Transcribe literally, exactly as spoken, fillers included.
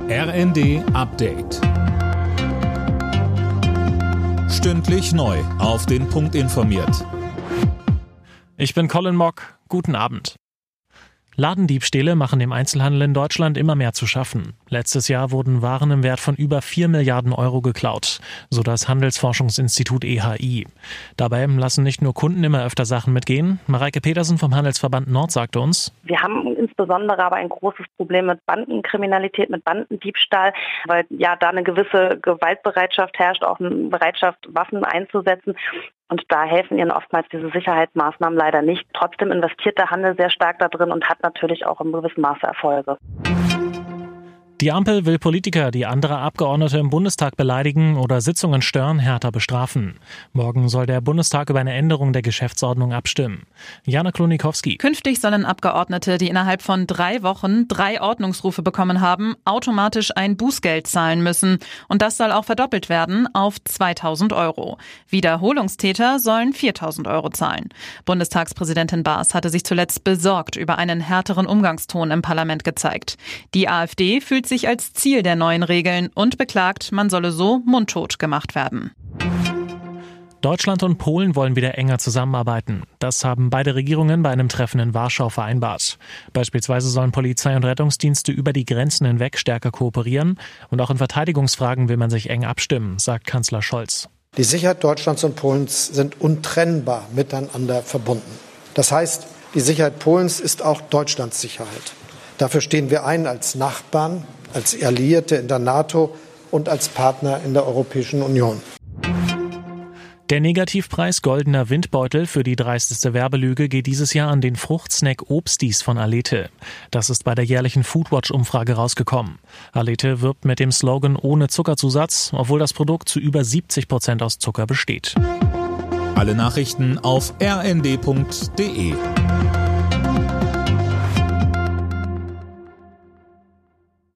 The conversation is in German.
R N D Update. Stündlich neu auf den Punkt informiert. Ich bin Colin Mock. Guten Abend. Ladendiebstähle machen dem Einzelhandel in Deutschland immer mehr zu schaffen. Letztes Jahr wurden Waren im Wert von über vier Milliarden Euro geklaut, so das Handelsforschungsinstitut E H I. Dabei lassen nicht nur Kunden immer öfter Sachen mitgehen. Mareike Petersen vom Handelsverband Nord sagte uns: Wir haben insbesondere aber ein großes Problem mit Bandenkriminalität, mit Bandendiebstahl, weil ja da eine gewisse Gewaltbereitschaft herrscht, auch eine Bereitschaft, Waffen einzusetzen. Und da helfen ihnen oftmals diese Sicherheitsmaßnahmen leider nicht. Trotzdem investiert der Handel sehr stark da drin und hat natürlich auch im gewissen Maße Erfolge. Die Ampel will Politiker, die andere Abgeordnete im Bundestag beleidigen oder Sitzungen stören, härter bestrafen. Morgen soll der Bundestag über eine Änderung der Geschäftsordnung abstimmen. Jana Klonikowski. Künftig sollen Abgeordnete, die innerhalb von drei Wochen drei Ordnungsrufe bekommen haben, automatisch ein Bußgeld zahlen müssen. Und das soll auch verdoppelt werden auf zweitausend Euro. Wiederholungstäter sollen viertausend Euro zahlen. Bundestagspräsidentin Baas hatte sich zuletzt besorgt über einen härteren Umgangston im Parlament gezeigt. Die AfD fühlt sich als Ziel der neuen Regeln und beklagt, man solle so mundtot gemacht werden. Deutschland und Polen wollen wieder enger zusammenarbeiten. Das haben beide Regierungen bei einem Treffen in Warschau vereinbart. Beispielsweise sollen Polizei und Rettungsdienste über die Grenzen hinweg stärker kooperieren. Und auch in Verteidigungsfragen will man sich eng abstimmen, sagt Kanzler Scholz. Die Sicherheit Deutschlands und Polens sind untrennbar miteinander verbunden. Das heißt, die Sicherheit Polens ist auch Deutschlands Sicherheit. Dafür stehen wir ein als Nachbarn, als Alliierte in der NATO und als Partner in der Europäischen Union. Der Negativpreis Goldener Windbeutel für die dreisteste Werbelüge geht dieses Jahr an den Fruchtsnack Obstis von Alete. Das ist bei der jährlichen Foodwatch-Umfrage rausgekommen. Alete wirbt mit dem Slogan ohne Zuckerzusatz, obwohl das Produkt zu über siebzig Prozent aus Zucker besteht. Alle Nachrichten auf r n d punkt d e.